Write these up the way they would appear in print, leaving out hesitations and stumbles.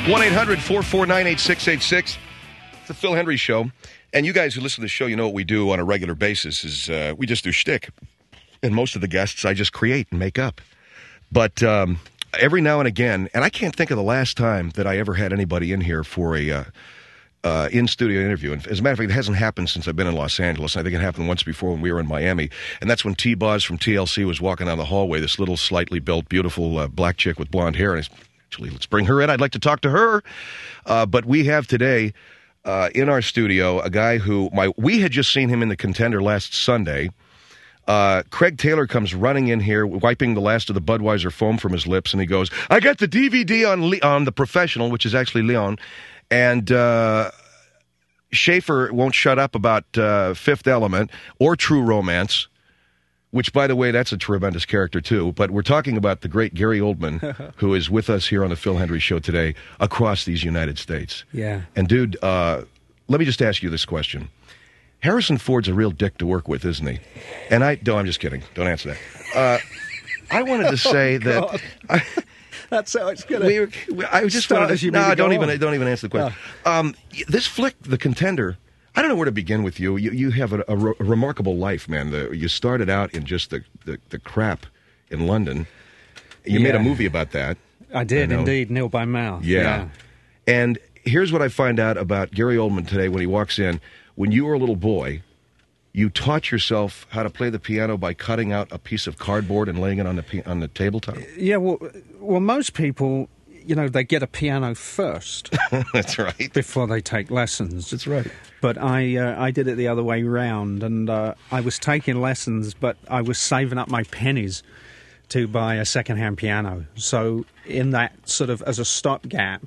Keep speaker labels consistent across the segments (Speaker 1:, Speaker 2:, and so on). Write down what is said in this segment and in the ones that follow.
Speaker 1: 1-800-449-8686. It's the Phil Hendry Show. And you guys who listen to the show, you know what we do on a regular basis is we just do shtick. And most of the guests I just create and make up. But every now and again, and I can't think of the last time that I ever had anybody in here for a in-studio interview. And as a matter of fact, it hasn't happened since I've been in Los Angeles. I think it happened once before when we were in Miami. And that's when T-Boz from TLC was walking down the hallway, this little, slightly built, beautiful black chick with blonde hair. And actually, let's bring her in. I'd like to talk to her. But we have today in our studio a guy who we had just seen him in The Contender last Sunday. Craig Taylor comes running in here, wiping the last of the Budweiser foam from his lips, and he goes, I got the DVD on The Professional, which is actually Leon. And Schaefer won't shut up about Fifth Element or True Romance, which, by the way, that's a tremendous character, too. But we're talking about the great Gary Oldman, who is with us here on the Phil Hendry Show today across these United States.
Speaker 2: Yeah.
Speaker 1: And, dude, let me just ask you this question. Harrison Ford's a real dick to work with, isn't he? And I'm just kidding. Don't answer that. I wanted to say that...
Speaker 2: That's how it's going to.
Speaker 1: I just wanted to. No, don't even answer the question. This flick, The Contender. I don't know where to begin with you. You have a remarkable life, man. You started out in just the crap in London. You made a movie about that.
Speaker 2: I did indeed. Nil by Mouth.
Speaker 1: Yeah. And here's what I find out about Gary Oldman today when he walks in. When you were a little boy, you taught yourself how to play the piano by cutting out a piece of cardboard and laying it on the tabletop?
Speaker 2: Yeah, well, most people, they get a piano first.
Speaker 1: That's right.
Speaker 2: Before they take lessons.
Speaker 1: That's right.
Speaker 2: But I did it the other way round, and I was taking lessons, but I was saving up my pennies to buy a second-hand piano. So in that sort of, as a stopgap,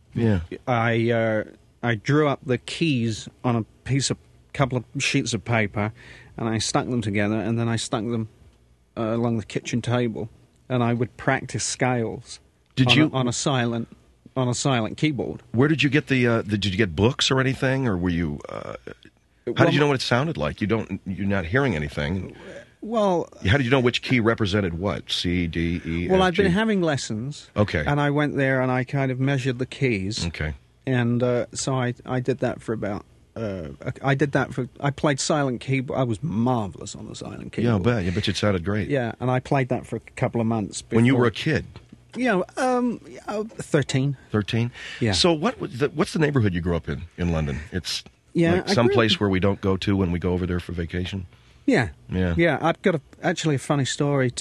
Speaker 2: I drew up the keys on a couple of sheets of paper, and I stuck them together, and then I stuck them along the kitchen table, and I would practice scales on a silent keyboard. Where did you get did you get books or anything, or were you? How did you know what it sounded like? You're not hearing anything. Well, how did you know which key represented what? C, D, E, F, I'd been having lessons.
Speaker 1: Okay.
Speaker 2: And I went there and I kind of measured the keys.
Speaker 1: Okay.
Speaker 2: And so I did that for about. I played silent keyboard. I was marvelous on the silent keyboard.
Speaker 1: Yeah, I bet it sounded great.
Speaker 2: Yeah, and I played that for a couple of months.
Speaker 1: When you were a kid?
Speaker 2: 13.
Speaker 1: 13?
Speaker 2: Yeah.
Speaker 1: So what's the neighborhood you grew up in London? It's
Speaker 2: like
Speaker 1: some place where we don't go to when we go over there for vacation?
Speaker 2: Yeah.
Speaker 1: Yeah.
Speaker 2: Yeah, I've got actually a funny story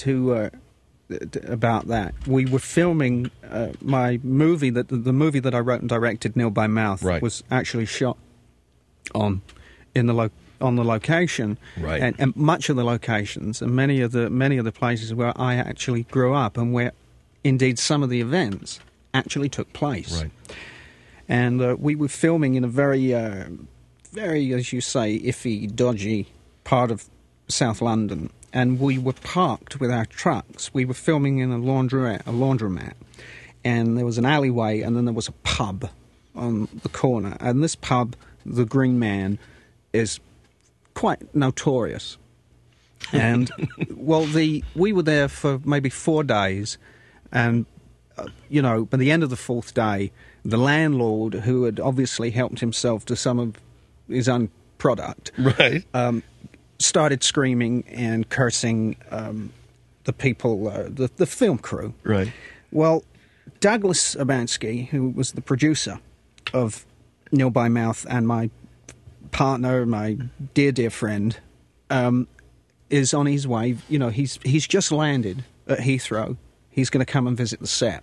Speaker 2: about that. We were filming my movie, the movie that I wrote and directed, Nil by Mouth, was actually shot on the location,
Speaker 1: right?
Speaker 2: And much of the locations and many of the places where I actually grew up and where, indeed, some of the events actually took place.
Speaker 1: Right.
Speaker 2: And we were filming in a very, as you say, iffy, dodgy part of South London, and we were parked with our trucks. We were filming in a laundromat, and there was an alleyway, and then there was a pub on the corner, and this pub, the Green Man, is quite notorious. And, we were there for maybe 4 days, and, by the end of the 4th day, the landlord, who had obviously helped himself to some of his own product,
Speaker 1: right,
Speaker 2: started screaming and cursing the people, the film crew.
Speaker 1: Right.
Speaker 2: Well, Douglas Urbanski, who was the producer of Nil by Mouth and my partner, my dear friend, is on his way. He's just landed at Heathrow. He's going to come and visit the set.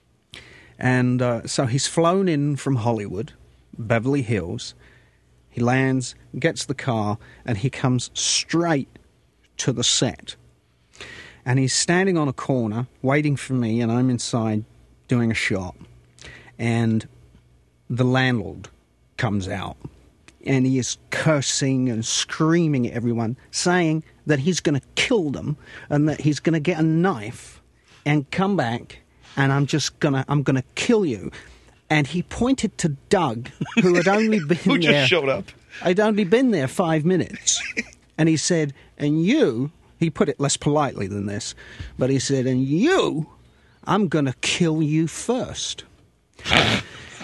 Speaker 2: And so he's flown in from Hollywood, Beverly Hills. He lands, gets the car, and he comes straight to the set. And he's standing on a corner, waiting for me, and I'm inside doing a shot. And the landlord comes out, and he is cursing and screaming at everyone, saying that he's going to kill them, and that he's going to get a knife and come back, and I'm going to kill you. And he pointed to Doug, who had only been
Speaker 1: who just showed up.
Speaker 2: I'd only been there 5 minutes. And he said, and you, he put it less politely than this, but he said, and you, I'm going to kill you first.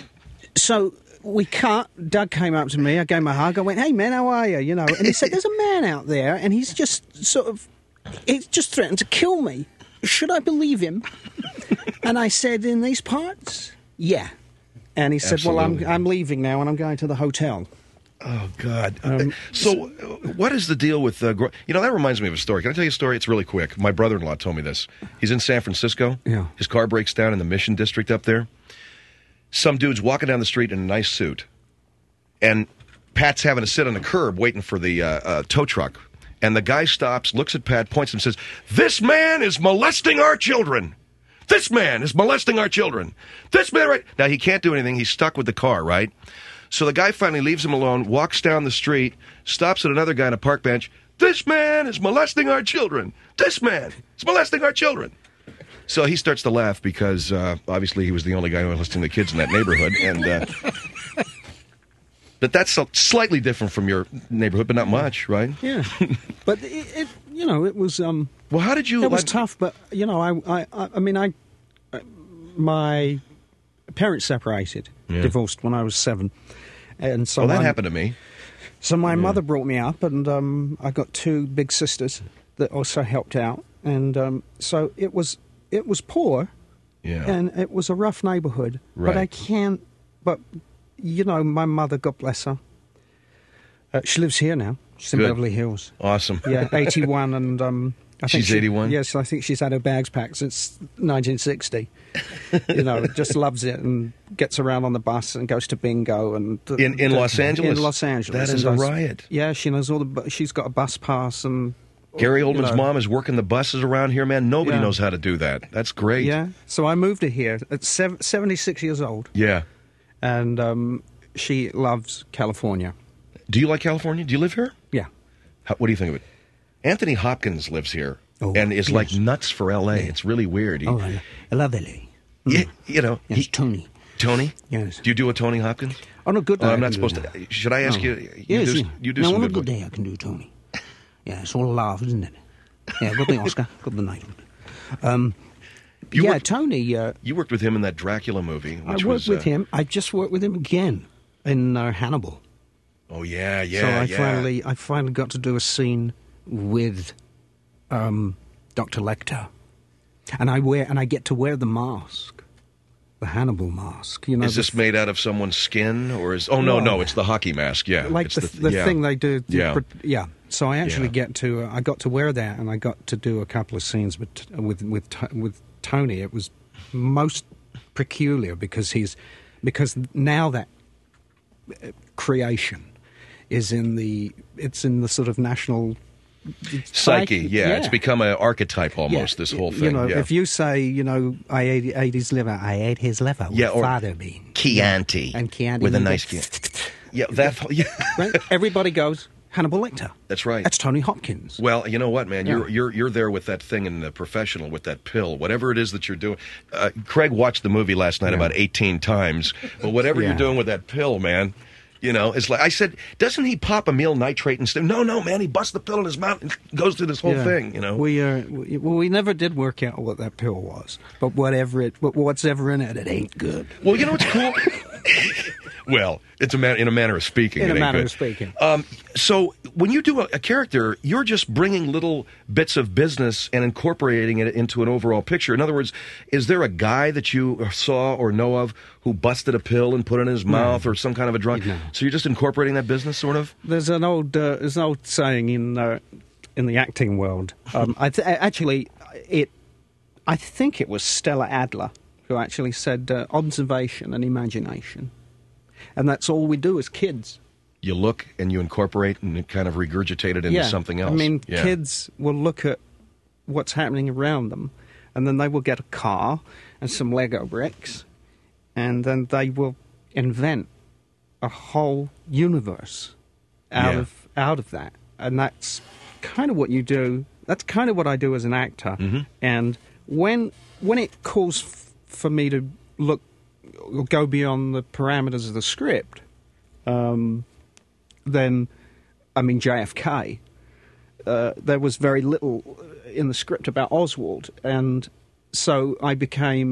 Speaker 2: So we cut. Doug came up to me. I gave him a hug. I went, "Hey, man, how are you?" You know, and he said, "There's a man out there, and he's just he's just threatened to kill me. Should I believe him?" And I said, "In these parts, yeah." And he said,
Speaker 1: Absolutely.
Speaker 2: "Well, I'm leaving now, and I'm going to the hotel."
Speaker 1: Oh, God. So what is the deal with... that reminds me of a story. Can I tell you a story? It's really quick. My brother-in-law told me this. He's in San Francisco.
Speaker 2: Yeah.
Speaker 1: His car breaks down in the Mission District up there. Some dude's walking down the street in a nice suit. And Pat's having to sit on the curb waiting for the tow truck. And the guy stops, looks at Pat, points and says, "This man is molesting our children. This man is molesting our children. This man right..." Now, he can't do anything. He's stuck with the car, right? So the guy finally leaves him alone, walks down the street, stops at another guy on a park bench. "This man is molesting our children. This man is molesting our children." So he starts to laugh because obviously he was the only guy molesting the kids in that neighborhood. And but that's slightly different from your neighborhood, but not much, right?
Speaker 2: Yeah, but it was.
Speaker 1: Well, how did you...
Speaker 2: It was tough, but my parents separated, divorced when I was 7, and so
Speaker 1: that happened to me.
Speaker 2: So my mother brought me up, and I got 2 big sisters that also helped out, and so it was poor, and it was a rough neighborhood.
Speaker 1: Right.
Speaker 2: But I can't. But my mother, God bless her, she lives here now. She's in
Speaker 1: Good.
Speaker 2: Beverly Hills.
Speaker 1: Awesome.
Speaker 2: Yeah, 81, and I think
Speaker 1: She's 81?
Speaker 2: Yes, I think she's had her bags packed since 1960. Just loves it and gets around on the bus and goes to bingo and
Speaker 1: In Los Angeles?
Speaker 2: In Los Angeles.
Speaker 1: That is a riot.
Speaker 2: Yeah, she knows she's got a bus pass and...
Speaker 1: Gary Oldman's mom is working the buses around here, man. Nobody knows how to do that. That's great.
Speaker 2: Yeah, so I moved her here at 76 years old.
Speaker 1: Yeah.
Speaker 2: And she loves California.
Speaker 1: Do you like California? Do you live here?
Speaker 2: Yeah.
Speaker 1: What do you think of it? Anthony Hopkins lives here and is like nuts for L.A. Yeah. It's really weird.
Speaker 2: I love L.A.
Speaker 1: Yeah,
Speaker 2: Yes, Tony.
Speaker 1: Tony?
Speaker 2: Yes.
Speaker 1: Do you do a Tony Hopkins?
Speaker 2: On a good day.
Speaker 1: I'm not supposed to. Should I ask you?
Speaker 2: Yes,
Speaker 1: you do
Speaker 2: now,
Speaker 1: some
Speaker 2: on a
Speaker 1: good
Speaker 2: good day I can do Tony. Yeah, it's all love, isn't it? Yeah, got the Oscar, got the Knighthood. Tony...
Speaker 1: you worked with him in that Dracula movie. Which
Speaker 2: I worked with him. I just worked with him again in Hannibal.
Speaker 1: Oh, yeah.
Speaker 2: So I finally got to do a scene with Dr. Lecter. And I get to wear the mask. The Hannibal mask.
Speaker 1: Is this made out of someone's skin, or is? Oh no, it's the hockey mask. Yeah,
Speaker 2: like
Speaker 1: it's
Speaker 2: the thing they do.
Speaker 1: Yeah.
Speaker 2: So I actually I got to wear that, and I got to do a couple of scenes with Tony. It was most peculiar because now that creation is in the sort of national
Speaker 1: psyche. Yeah, it's become an archetype almost. This whole thing.
Speaker 2: If you say, I ate his liver, I ate his liver.
Speaker 1: Yeah,
Speaker 2: with
Speaker 1: or
Speaker 2: fava bean.
Speaker 1: Chianti.
Speaker 2: And Chianti
Speaker 1: with a nice
Speaker 2: Right? Everybody goes Hannibal Lecter.
Speaker 1: That's right.
Speaker 2: That's Tony Hopkins.
Speaker 1: Well, you know what, man? You're there with that thing in the professional, with that pill, whatever it is that you're doing. Craig watched the movie last night about 18 times. But whatever you're doing with that pill, man, it's like I said. Doesn't he pop amyl nitrate and stuff? No, man. He busts the pill in his mouth and goes through this whole thing.
Speaker 2: We never did work out what that pill was. But what's ever in it, it ain't good.
Speaker 1: Well, you know what's cool? Well, it's in a manner of speaking.
Speaker 2: In a manner of speaking.
Speaker 1: So when you do a character, you're just bringing little bits of business and incorporating it into an overall picture. In other words, is there a guy that you saw or know of who busted a pill and put it in his mouth or some kind of a drug?
Speaker 2: No.
Speaker 1: So you're just incorporating that business, sort of?
Speaker 2: There's an old saying in the acting world. I think it was Stella Adler who actually said observation and imagination. And that's all we do as kids.
Speaker 1: You look and you incorporate and kind of regurgitate it into something else.
Speaker 2: I mean, kids will look at what's happening around them, and then they will get a car and some Lego bricks, and then they will invent a whole universe out of that. And that's kind of what you do. That's kind of what I do as an actor.
Speaker 1: Mm-hmm.
Speaker 2: And when it calls for me to go beyond the parameters of the script, then, JFK, there was very little in the script about Oswald, and so I became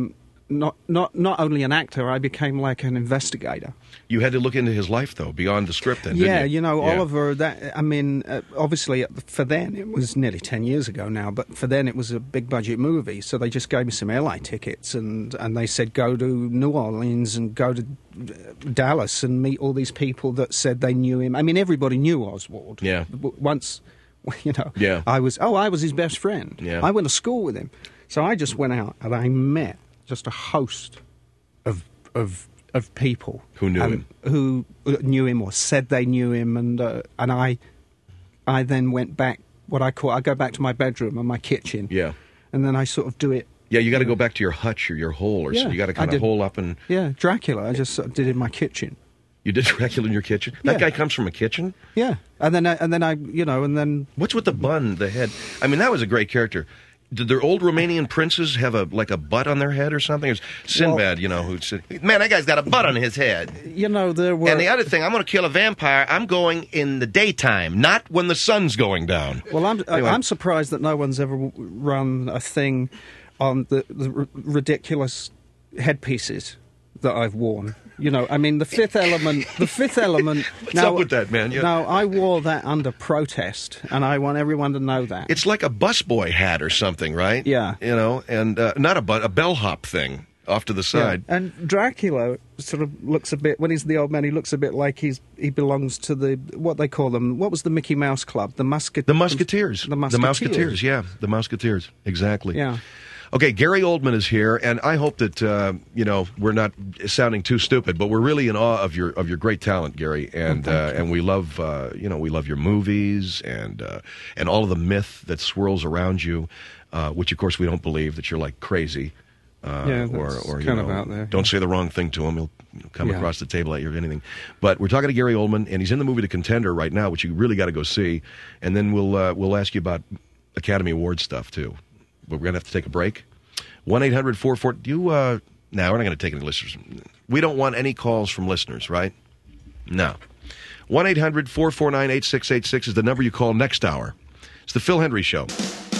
Speaker 2: not only an actor, I became like an investigator.
Speaker 1: You had to look into his life, though, beyond the script, then,
Speaker 2: Yeah,
Speaker 1: didn't you?
Speaker 2: yeah. Oliver, obviously, for then, it was nearly 10 years ago now, but for then it was a big-budget movie, so they just gave me some airline tickets, and they said, go to New Orleans and go to Dallas and meet all these people that said they knew him. I mean, everybody knew Oswald.
Speaker 1: Yeah.
Speaker 2: Once,
Speaker 1: Yeah.
Speaker 2: I was his best friend.
Speaker 1: Yeah.
Speaker 2: I went to school with him. So I just went out and I met just a host of people
Speaker 1: who knew him,
Speaker 2: who knew him or said they knew him, and I then went back. I go back to my bedroom and my kitchen.
Speaker 1: Yeah,
Speaker 2: and then I sort of do it.
Speaker 1: Yeah, you got to go back to your hutch or your hole, or so you got to kind of hole up and.
Speaker 2: Yeah, Dracula. I just sort of did it in my kitchen.
Speaker 1: You did Dracula in your kitchen? That guy comes from a kitchen?
Speaker 2: Yeah, and then
Speaker 1: What's with the bun, the head? I mean, that was a great character. Did their old Romanian princes have a butt on their head or something? It was Sinbad, who said, "Man, that guy's got a butt on his head."
Speaker 2: There were.
Speaker 1: And the other thing, I'm going to kill a vampire. I'm going in the daytime, not when the sun's going down.
Speaker 2: Well,
Speaker 1: Anyway.
Speaker 2: I'm surprised that no one's ever run a thing on the ridiculous headpieces that I've worn. I mean, the Fifth Element.
Speaker 1: What's up with that, man? Yeah.
Speaker 2: Now, I wore that under protest, and I want everyone to know that.
Speaker 1: It's like a busboy hat or something, right?
Speaker 2: Yeah.
Speaker 1: And not a bellhop thing off to the side.
Speaker 2: Yeah. And Dracula sort of looks a bit, when he's the old man, he looks a bit like he belongs to what they call them. What was the Mickey Mouse Club? The Musketeers.
Speaker 1: The Musketeers.
Speaker 2: The Musketeers,
Speaker 1: yeah. The Musketeers, exactly.
Speaker 2: Yeah.
Speaker 1: Okay, Gary Oldman is here, and I hope that we're not sounding too stupid, but we're really in awe of your great talent, Gary, and we love your movies and all of the myth that swirls around you, which of course we don't believe that you're like crazy, or
Speaker 2: kind of out there.
Speaker 1: Don't say the wrong thing to him; he'll come across the table at you or anything. But we're talking to Gary Oldman, and he's in the movie The Contender right now, which you really got to go see, and then we'll ask you about Academy Award stuff too. But we're going to have to take a break. 1-800-44... now we're not going to take any listeners. We don't want any calls from listeners, right? No. 1-800-449-8686 is the number you call next hour. It's the Phil Hendrie Show.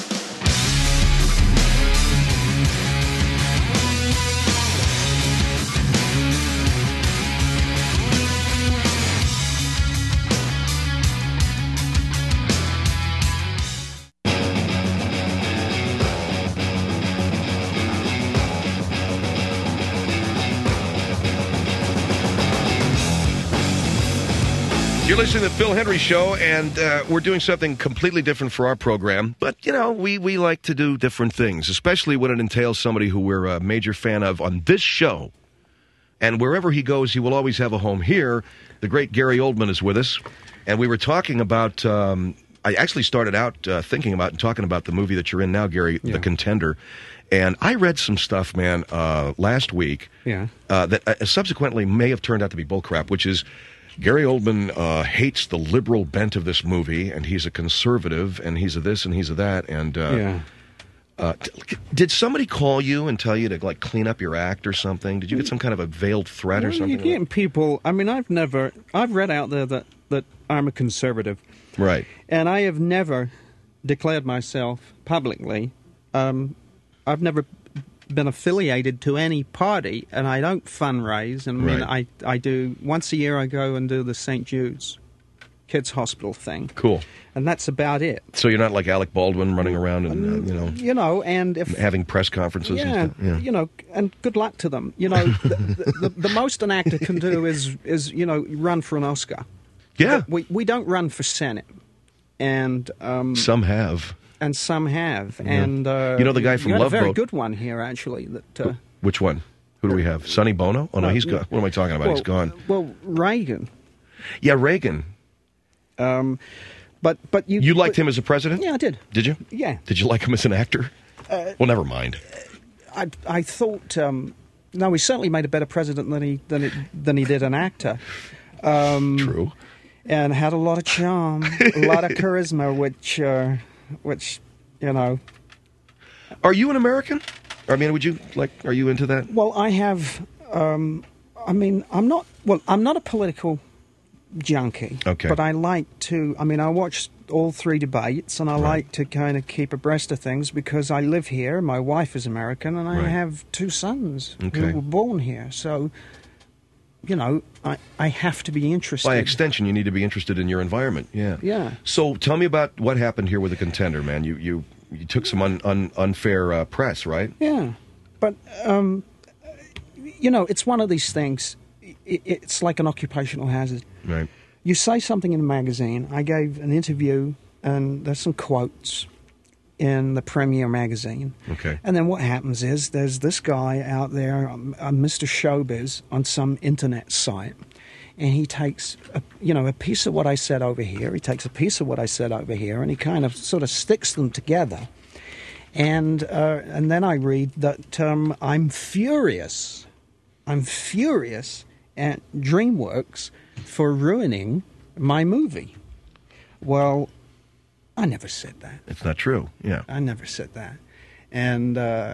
Speaker 1: You're listening to the Phil Hendrie Show, and we're doing something completely different for our program. But, we like to do different things, especially when it entails somebody who we're a major fan of on this show. And wherever he goes, he will always have a home here. The great Gary Oldman is with us. And we were talking about, I actually started out thinking about and talking about the movie that you're in now, Gary, The Contender. And I read some stuff, man, last week that subsequently may have turned out to be bullcrap, which is... Gary Oldman hates the liberal bent of this movie, and he's a conservative, and he's a this and he's a that. And did somebody call you and tell you to clean up your act or something? Did you get some kind of a veiled threat or something?
Speaker 2: You're getting people. I mean, I've read out there that I'm a conservative,
Speaker 1: right?
Speaker 2: And I have never declared myself publicly. I've never been affiliated to any party, and I don't fundraise. And I do once a year. I go and do the St. Jude's Kids Hospital thing.
Speaker 1: Cool.
Speaker 2: And that's about it.
Speaker 1: So you're not like Alec Baldwin running around and
Speaker 2: and if
Speaker 1: having press conferences. And stuff. Yeah.
Speaker 2: And good luck to them. The most an actor can do is run for an Oscar.
Speaker 1: Yeah.
Speaker 2: We don't run for Senate, and
Speaker 1: some have.
Speaker 2: And some have. Yeah. And
Speaker 1: the guy from Love Boat.
Speaker 2: A very good one here, actually. That
Speaker 1: which one? Who do we have? Sonny Bono? Oh no, he's gone. What am I talking about? He's gone.
Speaker 2: Well, Reagan.
Speaker 1: Yeah, Reagan.
Speaker 2: But
Speaker 1: you liked him as a president?
Speaker 2: Yeah, I did.
Speaker 1: Did you?
Speaker 2: Yeah.
Speaker 1: Did you like him as an actor? Well, never mind.
Speaker 2: I thought. No, he certainly made a better president than he did an actor.
Speaker 1: True.
Speaker 2: And had a lot of charm, a lot of charisma, which.
Speaker 1: Are you an American? I mean, are you into that?
Speaker 2: Well, I have, I'm not a political junkie.
Speaker 1: Okay.
Speaker 2: But I like to, I mean, I watched all 3 debates, and I like to kind of keep abreast of things because I live here, my wife is American, and I have 2 sons who were born here. So, you know, I have to be interested.
Speaker 1: By extension, you need to be interested in your environment. Yeah.
Speaker 2: Yeah.
Speaker 1: So tell me about what happened here with The Contender, man. You took some unfair press, right?
Speaker 2: Yeah. But, you know, it's one of these things. It's like an occupational hazard.
Speaker 1: Right.
Speaker 2: You say something in a magazine. I gave an interview, and there's some quotes in the Premier magazine.
Speaker 1: Okay.
Speaker 2: And then what happens is there's this guy out there, Mr. Showbiz, on some internet site, and he takes a piece of what I said over here. He takes a piece of what I said over here, and he kind of sort of sticks them together. And then I read that I'm furious. I'm furious at DreamWorks for ruining my movie. Well, I never said that.
Speaker 1: It's not true. Yeah.
Speaker 2: I never said that. And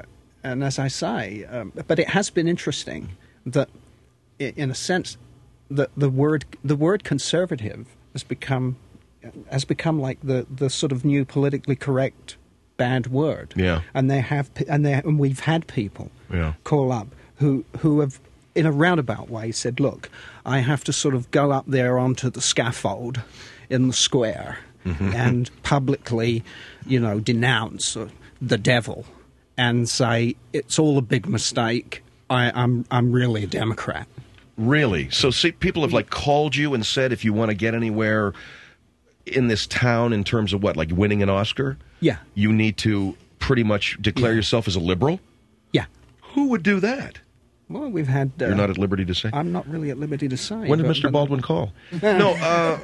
Speaker 2: as I say, but it has been interesting that, in a sense, that the word conservative has become like the sort of new politically correct bad word.
Speaker 1: Yeah.
Speaker 2: And we've had people call up who have, in a roundabout way, said, look, I have to sort of go up there onto the scaffold in the square and publicly, denounce the devil and say it's all a big mistake. I'm really a Democrat.
Speaker 1: Really? So see, people have like called you and said if you want to get anywhere in this town in terms of what, like winning an Oscar?
Speaker 2: Yeah.
Speaker 1: You need to pretty much declare yourself as a liberal?
Speaker 2: Yeah.
Speaker 1: Who would do that?
Speaker 2: Well, we've had...
Speaker 1: You're not at liberty to say?
Speaker 2: I'm not really at liberty to say.
Speaker 1: When did Mr. Baldwin call? No,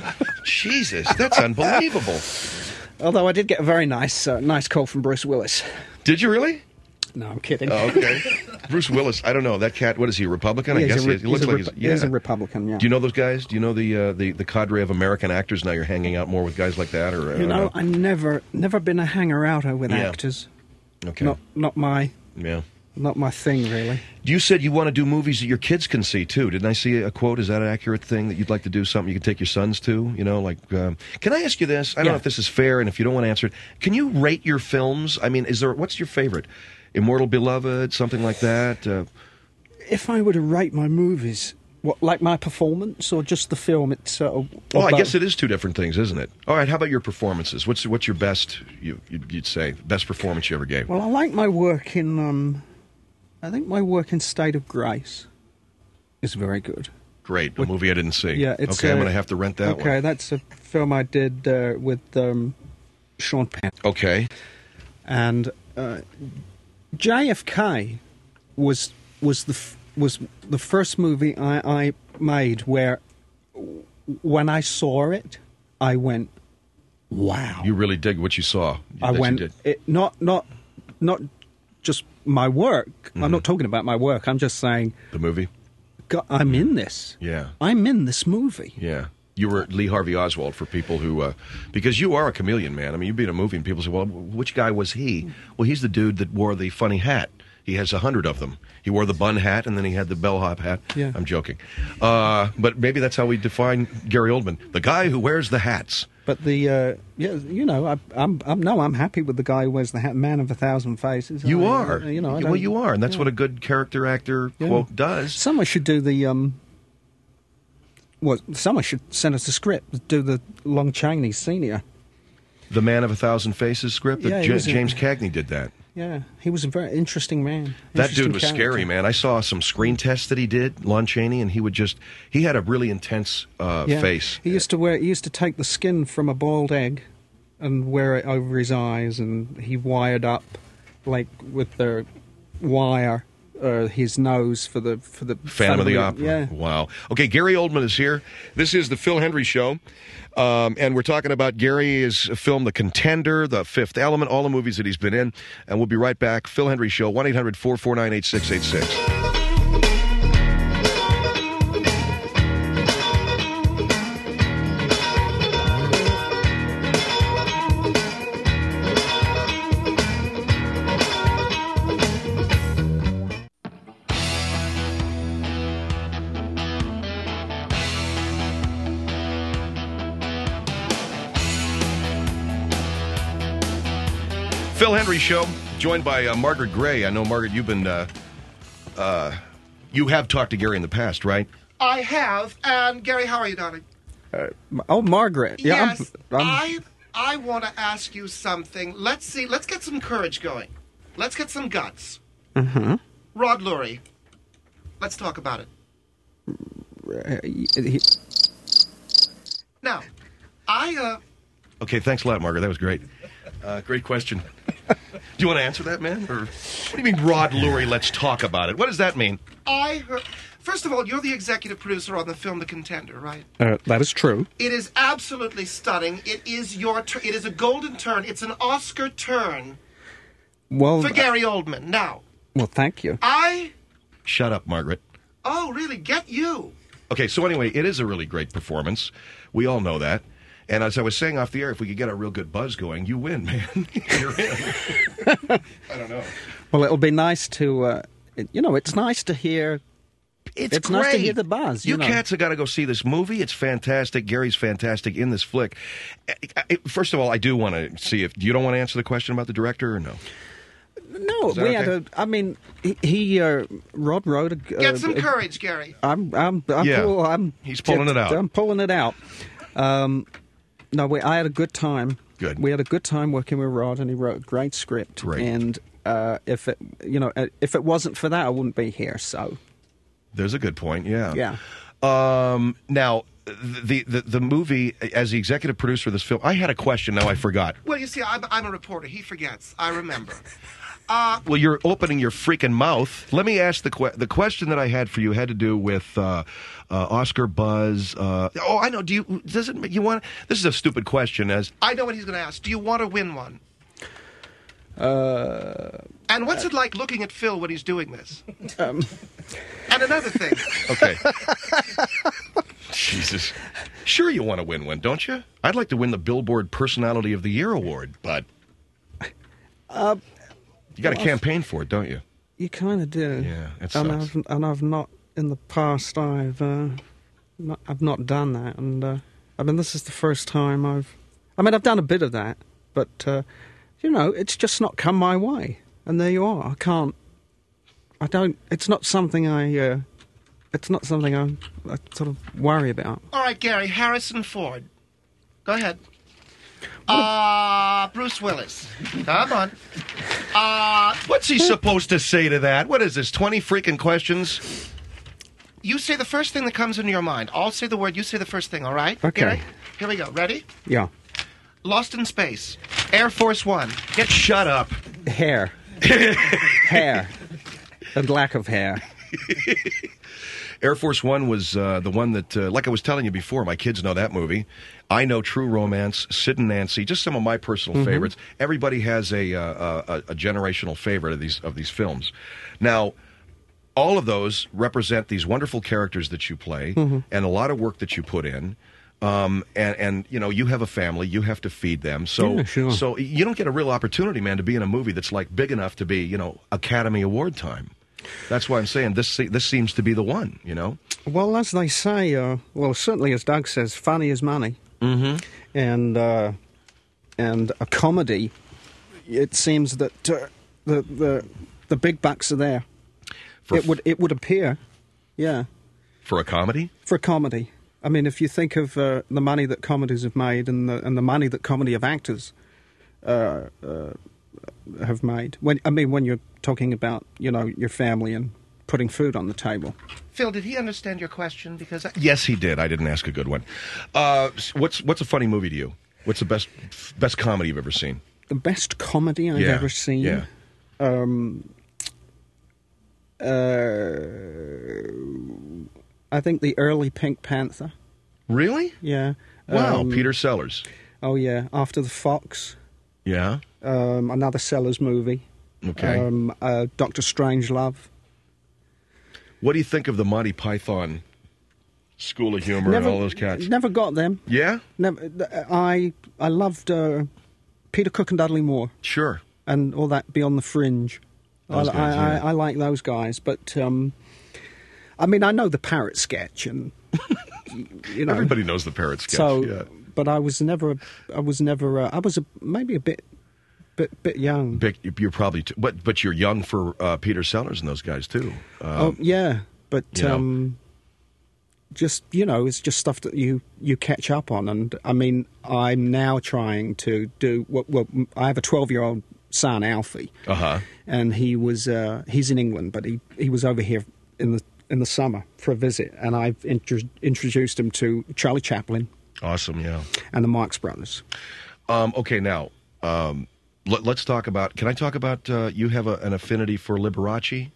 Speaker 1: Jesus, that's unbelievable.
Speaker 2: Although I did get a very nice call from Bruce Willis.
Speaker 1: Did you really?
Speaker 2: No, I'm kidding.
Speaker 1: Oh, okay. Bruce Willis, I don't know. That cat, what is he, a Republican? I guess he looks like
Speaker 2: he's a Republican, yeah.
Speaker 1: Do you know those guys? Do you know the cadre of American actors? Now you're hanging out more with guys like that? Or
Speaker 2: I've never been a hanger-outer with actors.
Speaker 1: Okay.
Speaker 2: Not my thing, really.
Speaker 1: You said you want to do movies that your kids can see, too. Didn't I see a quote? Is that an accurate thing, that you'd like to do something you can take your sons to? Can I ask you this? I don't know if this is fair, and if you don't want to answer it, can you rate your films? I mean, what's your favorite? Immortal Beloved, something like that?
Speaker 2: If I were to rate my movies, what, like my performance or just the film itself?
Speaker 1: Oh, I guess it is 2 different things, isn't it? All right, how about your performances? What's your best, you'd say, best performance you ever gave?
Speaker 2: Well, I like my work in... I think my work in State of Grace is very good.
Speaker 1: Great, a movie I didn't see.
Speaker 2: Yeah, it's
Speaker 1: okay, I'm going to have to rent that one.
Speaker 2: Okay, that's a film I did with Sean Penn.
Speaker 1: Okay.
Speaker 2: And JFK was the first movie I made where, when I saw it, I went, wow.
Speaker 1: You really dig what you saw.
Speaker 2: I went, not just my work. Mm-hmm. I'm not talking about my work. I'm just saying...
Speaker 1: The movie?
Speaker 2: God, I'm in this.
Speaker 1: Yeah.
Speaker 2: I'm in this movie.
Speaker 1: Yeah. You were Lee Harvey Oswald for people who... because you are a chameleon, man. I mean, you'd be in a movie and people say, well, which guy was he? Well, he's the dude that wore the funny hat. He has 100 of them. He wore the bun hat, and then he had the bellhop hat.
Speaker 2: Yeah.
Speaker 1: I'm joking. But maybe that's how we define Gary Oldman. The guy who wears the hats.
Speaker 2: But I'm happy with the guy who wears the hat, man of 1,000 faces.
Speaker 1: You are.
Speaker 2: Well,
Speaker 1: you are, and that's what a good character actor quote does.
Speaker 2: Someone should do the someone should send us a script. Do the Lon Chaney Senior.
Speaker 1: The Man of 1,000 Faces script. James Cagney did that.
Speaker 2: Yeah, he was a very interesting man.
Speaker 1: That dude was scary, man. I saw some screen tests that he did, Lon Chaney, and he had a really intense face.
Speaker 2: He used to take the skin from a boiled egg and wear it over his eyes, and he wired up, like, with the wire, his nose for the
Speaker 1: Phantom of the Opera.
Speaker 2: Yeah.
Speaker 1: Wow. Okay, Gary Oldman is here. This is the Phil Hendrie Show. And we're talking about Gary's film, The Contender, The Fifth Element, all the movies that he's been in. And we'll be right back. Phil Hendrie Show, 1-800-449-8686. Phil Hendry Show, joined by Margaret Gray. I know, Margaret, you've been, you have talked to Gary in the past, right?
Speaker 3: I have. And Gary, how are you, darling?
Speaker 2: Margaret. Yeah,
Speaker 3: Yes, I want to ask you something. Let's see. Let's get some courage going. Let's get some guts.
Speaker 2: Mm-hmm.
Speaker 3: Rod Lurie. Let's talk about it. Now,
Speaker 1: Okay, thanks a lot, Margaret. That was great. Great question. Do you want to answer that, man? Or what do you mean, Rod Lurie, let's talk about it? What does that mean?
Speaker 3: I heard... First of all, you're the executive producer on the film The Contender, right?
Speaker 2: that is true.
Speaker 3: It is absolutely stunning. It is it is a golden turn. It's an Oscar turn
Speaker 2: Well,
Speaker 3: for Gary Oldman. Now,
Speaker 2: well, thank you.
Speaker 1: Shut up, Margaret.
Speaker 3: Oh, really? Get you.
Speaker 1: Okay, so anyway, it is a really great performance. We all know that. And as I was saying off the air, if we could get a real good buzz going, you win, man. You're in. I don't know.
Speaker 2: Well, it'll be nice to, it's nice to hear. It's
Speaker 1: great.
Speaker 2: nice to hear the buzz.
Speaker 1: You
Speaker 2: know.
Speaker 1: cats have got to go see this movie. It's fantastic. Gary's fantastic in this flick. First of all, I do want to see if you don't want to answer the question about the director or no.
Speaker 2: No,
Speaker 1: Is that
Speaker 2: we
Speaker 1: okay?
Speaker 2: had a. I mean, Rod wrote a.
Speaker 3: Get some courage, Gary.
Speaker 1: He's pulling it out.
Speaker 2: I'm pulling it out. I had a good time.
Speaker 1: Good.
Speaker 2: We had a good time working with Rod, and he wrote a great script.
Speaker 1: Great.
Speaker 2: And if it wasn't for that, I wouldn't be here. So.
Speaker 1: There's a good point. Yeah.
Speaker 2: Yeah.
Speaker 1: Now, the movie, as the executive producer of this film, I had a question. Now I forgot.
Speaker 3: Well, you see, I'm a reporter. He forgets. I remember.
Speaker 1: Well, you're opening your freaking mouth. Let me ask the question that I had for you had to do with Oscar buzz. I know. This is a stupid question.
Speaker 3: I know what he's going to ask. Do you want to win one? And what's it like looking at Phil when he's doing this? And another thing.
Speaker 1: Okay. Jesus. Sure, you want to win one, don't you? I'd like to win the Billboard Personality of the Year award, but you got a campaign for it, don't you?
Speaker 2: You kind of do.
Speaker 1: Yeah, it sucks.
Speaker 2: And I've not in the past. I've not done that, and this is the first time I've done a bit of that, but it's just not come my way, and there you are. It's not something I sort of worry about.
Speaker 3: All right, Gary, Harrison Ford. Go ahead. Bruce Willis. Come on.
Speaker 1: What's he supposed to say to that? What is this, 20 freaking questions?
Speaker 3: You say the first thing that comes into your mind. I'll say the word, you say the first thing, all right?
Speaker 2: Okay.
Speaker 3: Gary? Here we go. Ready?
Speaker 2: Yeah.
Speaker 3: Lost in Space. Air Force One.
Speaker 1: Shut up.
Speaker 2: Hair. Hair. And lack of hair.
Speaker 1: Air Force One was the one that, like I was telling you before, my kids know that movie. I know True Romance, Sid and Nancy, just some of my personal favorites. Everybody has a generational favorite of these films. Now, all of those represent these wonderful characters that you play and a lot of work that you put in. And you have a family, you have to feed them. So,
Speaker 2: yeah, sure.
Speaker 1: So you don't get a real opportunity, man, to be in a movie that's like big enough to be, Academy Award time. That's why I'm saying this seems to be the one,
Speaker 2: Well, as they say, certainly as Doug says, funny is money. Mm-hmm. And a comedy, it seems that the big bucks are there. It would appear, yeah.
Speaker 1: For a comedy?
Speaker 2: For a comedy. I mean, if you think of the money that comedies have made and the money that comedy of actors have made. When you're talking about, your family and putting food on the table.
Speaker 3: Phil, did he understand your question? Because
Speaker 1: Yes, he did. I didn't ask a good one. What's a funny movie to you? What's the best comedy you've ever seen?
Speaker 2: The best comedy I've ever seen?
Speaker 1: Yeah.
Speaker 2: I think the early Pink Panther.
Speaker 1: Really?
Speaker 2: Yeah.
Speaker 1: Wow, Peter Sellers.
Speaker 2: Oh, yeah. After the Fox.
Speaker 1: Yeah.
Speaker 2: Another Sellers movie.
Speaker 1: Okay.
Speaker 2: Dr. Strangelove.
Speaker 1: What do you think of the Monty Python School of Humor and all those cats?
Speaker 2: Never got them.
Speaker 1: Yeah?
Speaker 2: Never. I loved Peter Cook and Dudley Moore.
Speaker 1: Sure.
Speaker 2: And all that Beyond the Fringe.
Speaker 1: Those guys, yeah.
Speaker 2: I like those guys, but I know the parrot sketch, and
Speaker 1: everybody knows the parrot sketch.
Speaker 2: So,
Speaker 1: yeah.
Speaker 2: But I was maybe a bit bit young.
Speaker 1: You're probably, but you're young for Peter Sellers and those guys too.
Speaker 2: Yeah, but
Speaker 1: you know.
Speaker 2: just it's just stuff that you catch up on. And I mean, I'm now trying to do well. I have a 12-year-old son, Alfie, and he's in England, but he was over here in the summer for a visit, and I've introduced him to Charlie Chaplin.
Speaker 1: Awesome, yeah,
Speaker 2: and the Marx Brothers.
Speaker 1: Okay, now let's talk about. Can I talk about? You have an affinity for Liberace,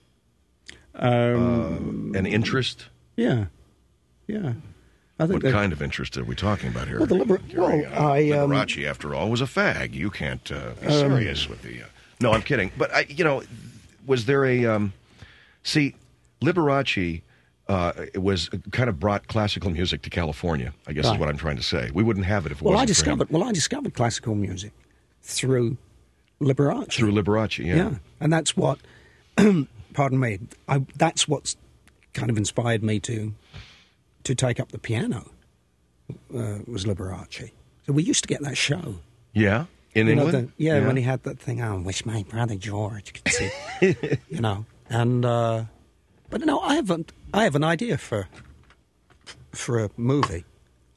Speaker 1: an interest.
Speaker 2: Yeah. I think
Speaker 1: what kind of interest are we talking about here?
Speaker 2: Well,
Speaker 1: Liberace, after all, was a fag. You can't be serious with the. No, I'm kidding. But was there a? See, Liberace was kind of brought classical music to California. I guess is what I'm trying to say. We wouldn't have it if it wasn't for him.
Speaker 2: I discovered classical music through Liberace.
Speaker 1: Through Liberace, yeah,
Speaker 2: and that's what. Pardon me. That's what's kind of inspired me to take up the piano. Was Liberace. So we used to get that show.
Speaker 1: Yeah, in England.
Speaker 2: When he had that thing. I wish my brother George could see. And but no, I have an idea for a movie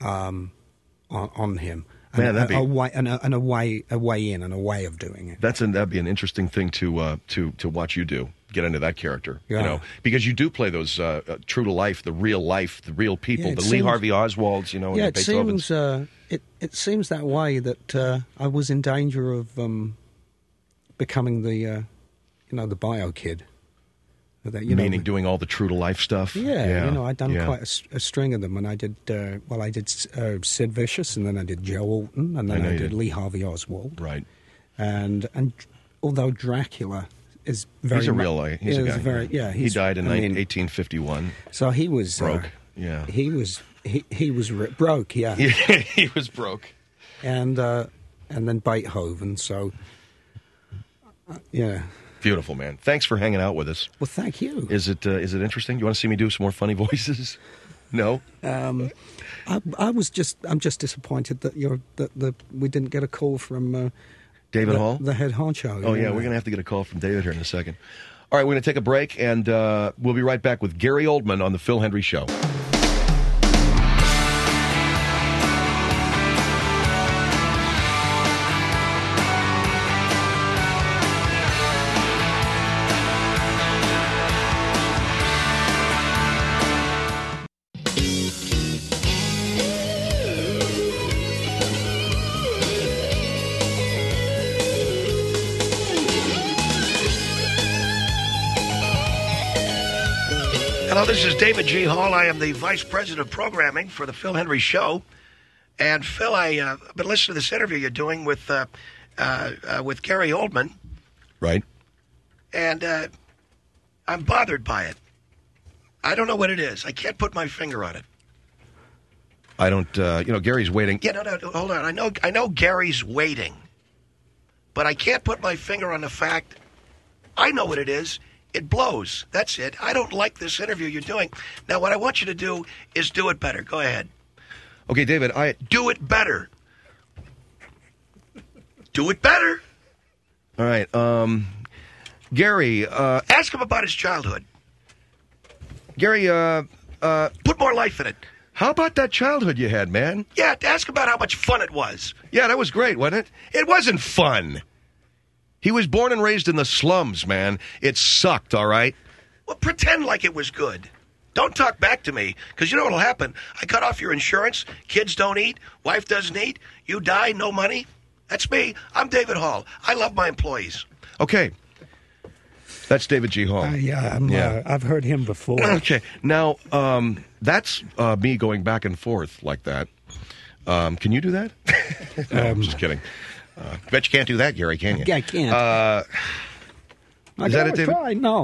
Speaker 2: on him.
Speaker 1: Man, that'd be
Speaker 2: a way in and a way of doing it.
Speaker 1: That'd be an interesting thing to watch you do. Get into that character, because you do play those true to life, the real people, the Lee Harvey Oswalds, and the Beethovens.
Speaker 2: It seems that way that I was in danger of becoming the bio kid.
Speaker 1: Meaning doing all the true to life stuff.
Speaker 2: Yeah. I'd done quite a string of them, and I did. I did Sid Vicious, and then I did Joe Alton, and then I did Lee Harvey Oswald.
Speaker 1: Right.
Speaker 2: And although Dracula is very,
Speaker 1: he's a real guy. He's a guy. He died in 1851.
Speaker 2: So he was
Speaker 1: broke.
Speaker 2: He was broke. Yeah.
Speaker 1: He was broke.
Speaker 2: And then Beethoven. So yeah.
Speaker 1: Beautiful, man. Thanks for hanging out with us.
Speaker 2: Well, thank you.
Speaker 1: Is it interesting? You want to see me do some more funny voices? No.
Speaker 2: I'm just disappointed that we didn't get a call from
Speaker 1: David Hall,
Speaker 2: the head honcho.
Speaker 1: Oh yeah, we're gonna have to get a call from David here in a second. All right, we're gonna take a break, and we'll be right back with Gary Oldman on the Phil Hendrie Show.
Speaker 4: Hello, this is David G. Hall. I am the Vice President of Programming for the Phil Hendrie Show. And Phil, I've been listening to this interview you're doing with Gary Oldman.
Speaker 1: Right.
Speaker 4: And I'm bothered by it. I don't know what it is. I can't put my finger on it.
Speaker 1: I don't, Gary's waiting.
Speaker 4: Yeah, no, hold on. I know Gary's waiting. But I can't put my finger on the fact. I know what it is. It blows. That's it. I don't like this interview you're doing. Now, what I want you to do is do it better. Go ahead.
Speaker 1: Okay, David,
Speaker 4: Do it better. Do it better.
Speaker 1: All right. Gary,
Speaker 4: ask him about his childhood.
Speaker 1: Gary,
Speaker 4: put more life in it.
Speaker 1: How about that childhood you had, man?
Speaker 4: Yeah, ask about how much fun it was.
Speaker 1: Yeah, that was great, wasn't it? It wasn't fun. He was born and raised in the slums, man. It sucked, all right?
Speaker 4: Well, pretend like it was good. Don't talk back to me, because you know what'll happen. I cut off your insurance, kids don't eat, wife doesn't eat, you die, no money. That's me. I'm David Hall. I love my employees.
Speaker 1: Okay. That's David G. Hall.
Speaker 2: I've heard him before.
Speaker 1: Okay. Now, that's me going back and forth like that. Can you do that? No, I'm just kidding. Bet you can't do that, Gary, can you?
Speaker 2: I can't.
Speaker 1: Is that it, David?
Speaker 2: Try. No.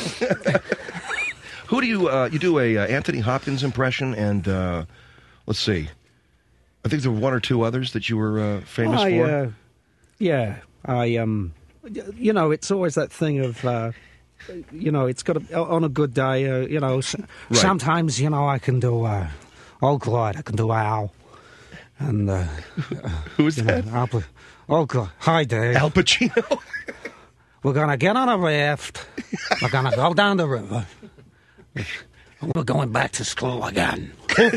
Speaker 1: Who do you do a Anthony Hopkins impression, and let's see. I think there were one or two others that you were famous for.
Speaker 2: It's always that thing of, it's got on a good day,
Speaker 1: Right.
Speaker 2: Sometimes, I can do, oh, God, I can do Al. And
Speaker 1: Who is that?
Speaker 2: Hi, Dave.
Speaker 1: Al Pacino.
Speaker 2: We're gonna get on a raft. We're gonna go down the river. We're going back to school again.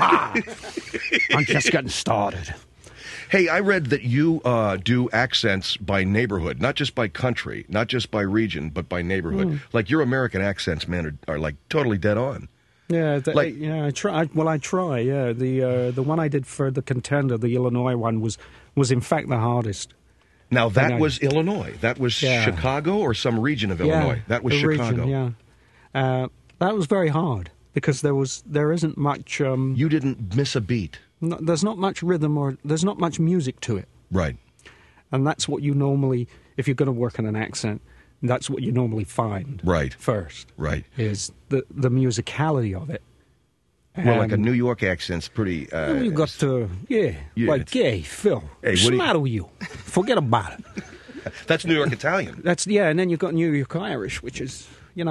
Speaker 2: I'm just getting started.
Speaker 1: Hey, I read that you do accents by neighborhood, not just by country, not just by region, but by neighborhood. Like your American accents, man, are like totally dead on.
Speaker 2: Yeah, I try. I try. Yeah, the one I did for the Contender, the Illinois one, was in fact the hardest.
Speaker 1: Now that was Illinois. That was Chicago or some region of Illinois.
Speaker 2: Yeah,
Speaker 1: That was
Speaker 2: the
Speaker 1: Chicago.
Speaker 2: Region, yeah, that was very hard because there isn't much.
Speaker 1: You didn't miss a beat.
Speaker 2: There's not much rhythm or there's not much music to it.
Speaker 1: Right.
Speaker 2: And that's what you normally, if you're going to work on an accent, that's what you normally find.
Speaker 1: Right.
Speaker 2: First.
Speaker 1: Right.
Speaker 2: Is the musicality of it.
Speaker 1: Well, like a New York accent's pretty...
Speaker 2: you got to, hey, Phil,
Speaker 1: Hey,
Speaker 2: what's the matter with you? Forget about it.
Speaker 1: That's New York Italian.
Speaker 2: And then you've got New York Irish, which is,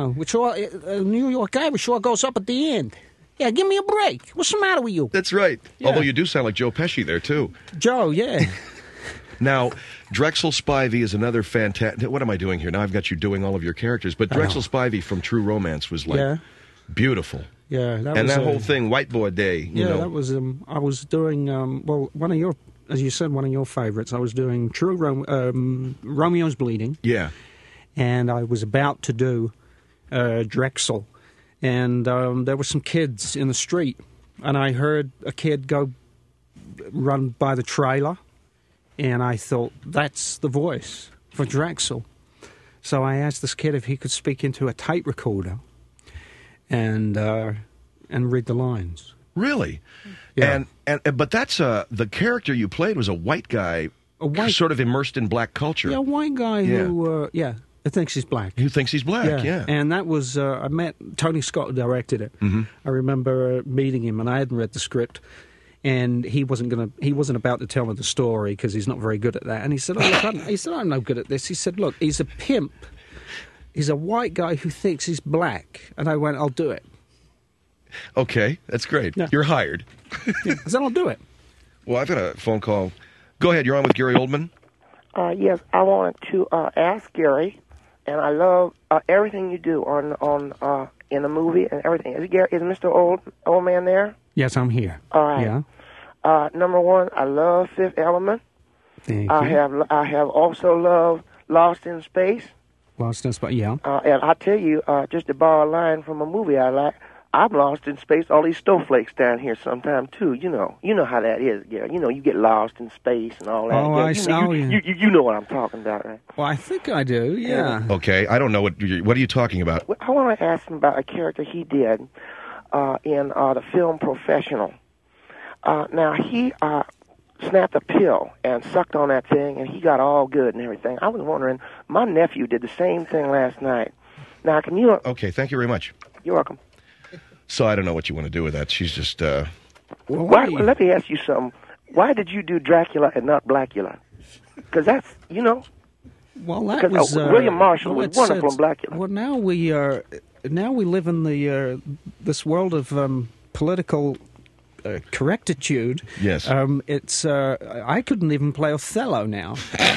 Speaker 2: New York Irish all goes up at the end. Yeah, give me a break. What's the matter with you?
Speaker 1: That's right.
Speaker 2: Yeah.
Speaker 1: Although you do sound like Joe Pesci there, too.
Speaker 2: Joe, yeah.
Speaker 1: Now, Drexel Spivey is another fantastic... What am I doing here? Now I've got you doing all of your characters. But Drexel Spivey from True Romance was like beautiful.
Speaker 2: Yeah,
Speaker 1: that whole thing, Whiteboard Day. You know.
Speaker 2: That was. I was doing one of your, as you said, one of your favorites. I was doing Romeo's Bleeding.
Speaker 1: Yeah,
Speaker 2: and I was about to do Drexel, and there were some kids in the street, and I heard a kid go run by the trailer, and I thought that's the voice for Drexel. So I asked this kid if he could speak into a tape recorder. And read the lines.
Speaker 1: Really?
Speaker 2: Yeah.
Speaker 1: But that's the character you played was a white guy, sort of immersed in black culture.
Speaker 2: Yeah, a white guy who thinks he's black.
Speaker 1: Who thinks he's black? Yeah.
Speaker 2: And that was I met Tony Scott, who directed it. Mm-hmm. I remember meeting him, and I hadn't read the script. And he wasn't about to tell me the story because he's not very good at that. And he said, I'm no good at this. He said, look, he's a pimp. He's a white guy who thinks he's black. And I went, I'll do it.
Speaker 1: Okay, that's great. Yeah. You're hired.
Speaker 2: I said, I'll do it.
Speaker 1: Well, I've got a phone call. Go ahead, you're on with Gary Oldman.
Speaker 5: Yes, I wanted to ask Gary, and I love everything you do on in the movie and everything. Is Mr. Old Man there?
Speaker 2: Yes, I'm here.
Speaker 5: All right.
Speaker 2: Yeah.
Speaker 5: Number one, I love Fifth Element.
Speaker 2: Thank
Speaker 5: you. I have also loved Lost in Space.
Speaker 2: Lost in Space, yeah.
Speaker 5: And I tell you, just to borrow a line from a movie I like, I'm lost in space. All these snowflakes down here sometime too. You know how that is, Gary. You get lost in space and all that.
Speaker 2: Oh,
Speaker 5: you know what I'm talking about, right?
Speaker 2: Well, I think I do. Yeah.
Speaker 1: Okay, I don't know what are you talking about.
Speaker 5: Well, I want to ask him about a character he did in the film Professional. Now he snapped a pill and sucked on that thing, and he got all good and everything. I was wondering, my nephew did the same thing last night. Now, can you...
Speaker 1: Okay, thank you very much.
Speaker 5: You're welcome.
Speaker 1: So I don't know what you want to do with that. She's just...
Speaker 5: let me ask you something. Why did you do Dracula and not Blackula? Because that's,
Speaker 2: Well, that was...
Speaker 5: William Marshall was wonderful in Blackula.
Speaker 2: Well, now we live in the this world of political... correctitude.
Speaker 1: Yes.
Speaker 2: It's I couldn't even play Othello now.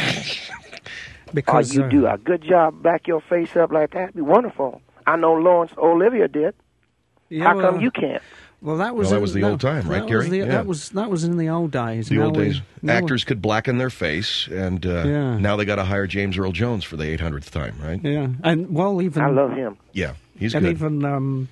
Speaker 2: Because
Speaker 5: you do a good job, back your face up like that. It'd be wonderful. I know Laurence Olivier did.
Speaker 2: Yeah,
Speaker 5: How come you can't?
Speaker 2: Well, that was
Speaker 1: the old time, right, Gary?
Speaker 2: That was in the old days.
Speaker 1: The old days. Actors could blacken their face, and now they got to hire James Earl Jones for the 800th time, right?
Speaker 2: Yeah, and even
Speaker 5: I love him.
Speaker 1: Yeah, he's
Speaker 2: and
Speaker 1: good.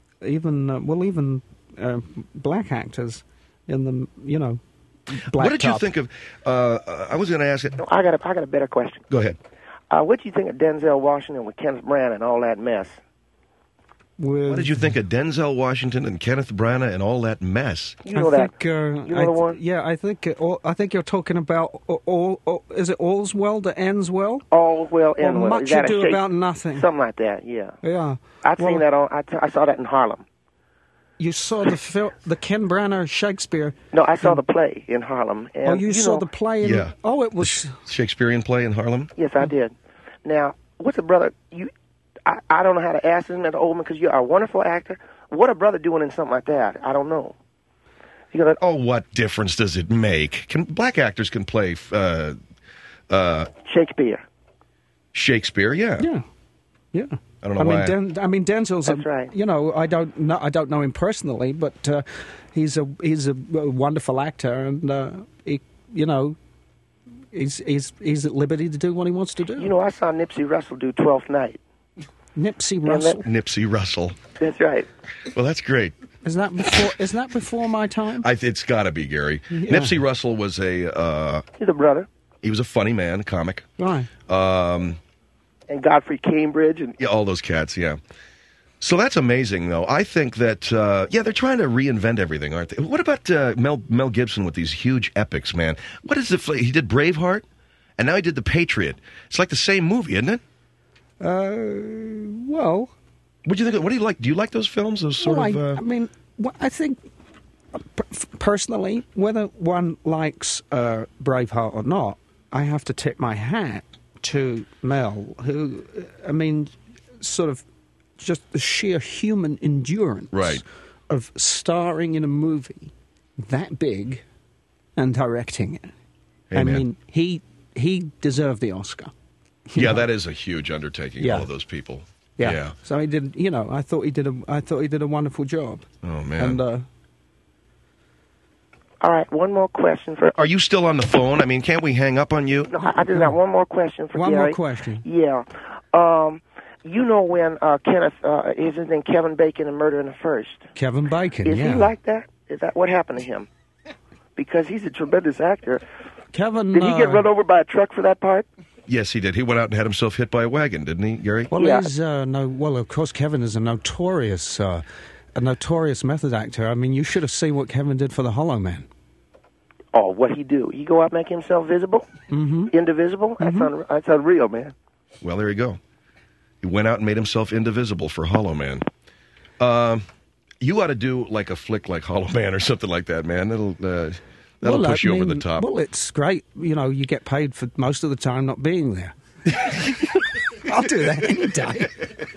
Speaker 2: Even black actors in the black.
Speaker 1: What did you think of? I was going to ask it.
Speaker 5: No, I got a better question.
Speaker 1: Go ahead.
Speaker 5: What did you think of Denzel Washington with Kenneth Branagh and all that mess?
Speaker 1: What did you think of Denzel Washington and Kenneth Branagh and all that mess?
Speaker 5: You know that. You know the one?
Speaker 2: Yeah, I think you're talking about is it All's Well that Ends Well?
Speaker 5: All Well, Ends Well.
Speaker 2: Much Ado About Nothing.
Speaker 5: Something like that. Yeah.
Speaker 2: Yeah.
Speaker 5: I've seen that on. I saw that in Harlem.
Speaker 2: You saw the Ken Branagh Shakespeare.
Speaker 5: No, I saw the play in Harlem. And,
Speaker 2: you saw the play in...
Speaker 1: Yeah.
Speaker 2: Oh, it was...
Speaker 1: Shakespearean play in Harlem?
Speaker 5: Yes, I did. Now, what's a brother... I don't know how to ask him, Mr. Oldman, because you're a wonderful actor. What a brother doing in something like that? I don't know. You know,
Speaker 1: Oh, what difference does it make? Black actors can play
Speaker 5: Shakespeare.
Speaker 1: Shakespeare? Yeah.
Speaker 2: Yeah, yeah.
Speaker 1: I don't know why.
Speaker 2: Denzel's.
Speaker 5: That's right.
Speaker 2: You know, I don't know him personally, but he's a wonderful actor, and he, you know, he's at liberty to do what he wants to do.
Speaker 5: You know, I saw Nipsey Russell do 12th Night.
Speaker 2: Nipsey Russell.
Speaker 1: Nipsey Russell.
Speaker 5: That's right.
Speaker 1: Well, that's great.
Speaker 2: Is that before my time?
Speaker 1: It's got to be, Gary.
Speaker 2: Yeah.
Speaker 1: Nipsey Russell was a
Speaker 5: He's a brother.
Speaker 1: he was a funny man, a comic.
Speaker 2: Right.
Speaker 5: And Godfrey Cambridge. And
Speaker 1: Yeah, all those cats, yeah. So that's amazing, though. I think that, they're trying to reinvent everything, aren't they? What about Mel Gibson with these huge epics, man? What is he did Braveheart, and now he did The Patriot. It's like the same movie, isn't it?
Speaker 2: Well,
Speaker 1: What do you think? What do you like? Do you like those films? Those sort
Speaker 2: well,
Speaker 1: of.
Speaker 2: I mean, I think personally, whether one likes Braveheart or not, I have to tip my hat to Mel, who, I mean, sort of just the sheer human endurance
Speaker 1: Right.
Speaker 2: of starring in a movie that big and directing it.
Speaker 1: Hey,
Speaker 2: I
Speaker 1: man.
Speaker 2: mean, he deserved the Oscar.
Speaker 1: Yeah, that is a huge undertaking.
Speaker 2: Yeah.
Speaker 1: All of those people.
Speaker 2: Yeah. So he did. You know, I thought he did a wonderful job.
Speaker 1: Oh man.
Speaker 2: And
Speaker 5: all right, one more question for.
Speaker 1: Are you still on the phone? I mean, can't we hang up on you?
Speaker 5: No, I just got one more question for
Speaker 2: one
Speaker 5: Gary.
Speaker 2: more question.
Speaker 5: Yeah. You know when Kenneth is his name Kevin Bacon in Murder in the First?
Speaker 2: Kevin Bacon.
Speaker 5: Is
Speaker 2: yeah.
Speaker 5: he like that? Is that what happened to him? Because he's a tremendous actor.
Speaker 2: Kevin?
Speaker 5: Did he get run over by a truck for that part?
Speaker 1: Yes, he did. He went out and had himself hit by a wagon, didn't he, Gary?
Speaker 2: Well,
Speaker 5: Yeah.
Speaker 2: he's Well, of course, Kevin is a notorious method actor. I mean, you should have seen what Kevin did for the Hollow Man.
Speaker 5: Oh, what he do? He go out and make himself visible? Mm-hmm. Indivisible? That's unreal, man.
Speaker 1: Well, there you go. He went out and made himself indivisible for Hollow Man. You ought to do like a flick like Hollow Man or something like that, man. That'll push you over the top.
Speaker 2: Well, it's great. You know, you get paid for most of the time not being there. I'll do that any day.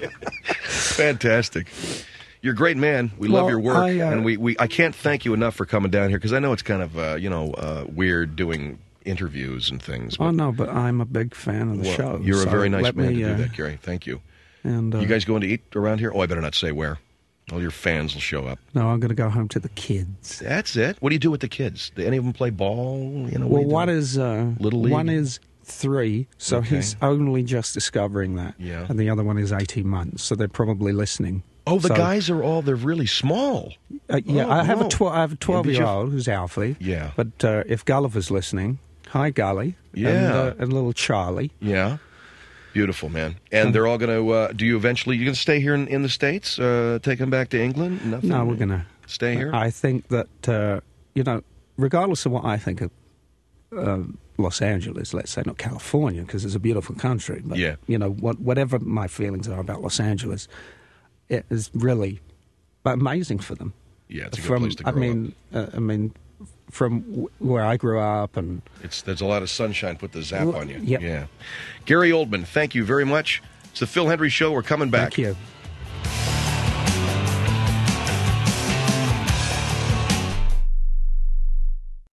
Speaker 1: Fantastic. You're a great man. We love
Speaker 2: Well,
Speaker 1: your work, and I can't thank you enough for coming down here because I know it's kind of weird doing interviews and things.
Speaker 2: Oh no, but I'm a big fan of the show.
Speaker 1: You're a
Speaker 2: so
Speaker 1: very nice
Speaker 2: let
Speaker 1: man
Speaker 2: me,
Speaker 1: to do that, Gary. Thank you.
Speaker 2: And
Speaker 1: You guys going to eat around here? Oh, I better not say where. All your fans will show up.
Speaker 2: No, I'm going to go home to the kids.
Speaker 1: That's it. What do you do with the kids? Do any of them play ball? You know.
Speaker 2: Well,
Speaker 1: what do you do?
Speaker 2: one is
Speaker 1: Little League?
Speaker 2: One is 3, so
Speaker 1: Okay.
Speaker 2: he's only just discovering that.
Speaker 1: Yeah.
Speaker 2: And the other one is 18 months, so they're probably listening.
Speaker 1: Oh, the
Speaker 2: So,
Speaker 1: guys they're really small.
Speaker 2: yeah,
Speaker 1: Oh,
Speaker 2: I have
Speaker 1: no.
Speaker 2: a 12-year-old who's Alfie.
Speaker 1: Yeah.
Speaker 2: But if Gulliver's listening, hi Gully.
Speaker 1: Yeah.
Speaker 2: And little Charlie.
Speaker 1: Yeah. Beautiful, man. And they're all going to, you going to stay here in the States? Take them back to England? Nothing?
Speaker 2: No, we're going to
Speaker 1: stay here?
Speaker 2: I think that, regardless of what I think of Los Angeles, let's say, not California, because it's a beautiful country, but,
Speaker 1: Yeah.
Speaker 2: whatever my feelings are about Los Angeles, it is really amazing for them.
Speaker 1: Yeah, it's a good place to grow up.
Speaker 2: I mean, from where I grew up, and
Speaker 1: There's a lot of sunshine. Put the zap on you.
Speaker 2: Yep.
Speaker 1: Yeah. Gary Oldman, thank you very much. It's the Phil Hendry Show. We're coming back.
Speaker 2: thank you.